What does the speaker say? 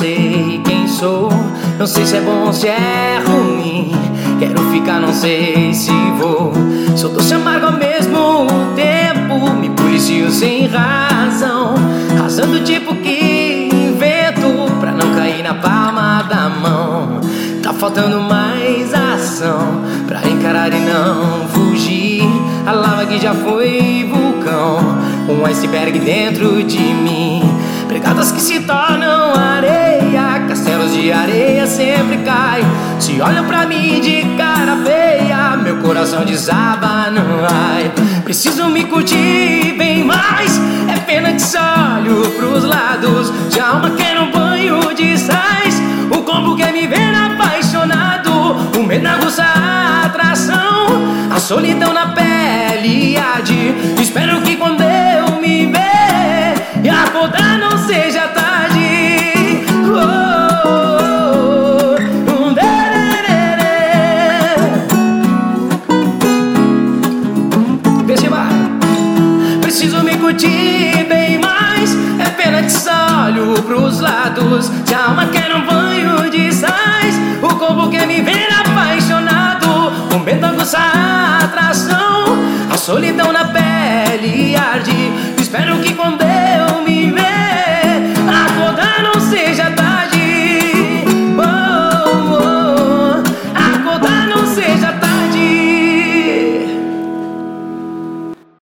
sei quem sou. Não sei se é bom ou se é ruim. Quero ficar, não sei se vou. Sou doce e amargo ao mesmo tempo. Me policio sem razão, rasando tipo que invento pra não cair na palma da mão. Tá faltando mais ação pra encarar e não fugir. A lava que já foi vulcão, um iceberg dentro de mim. Pegadas que se tornam areia, castelos de areia sempre caem. Se olham pra mim de cara feia, meu coração desaba no ar. Preciso me curtir bem mais, é pena que só olho pros lados. De alma quer um banho de sais, o corpo quer me ver apaixonado. O medo aguça a atração, a solidão na pele arde. Espero que quando eu me ver e acordar não seja tarde. Preciso me curtir bem mais, é pena que só olho pros lados. Se a alma quer um banho de sais, o corpo quer me ver apaixonado. O medo aguça a atração, a solidão na pele arde. Espero que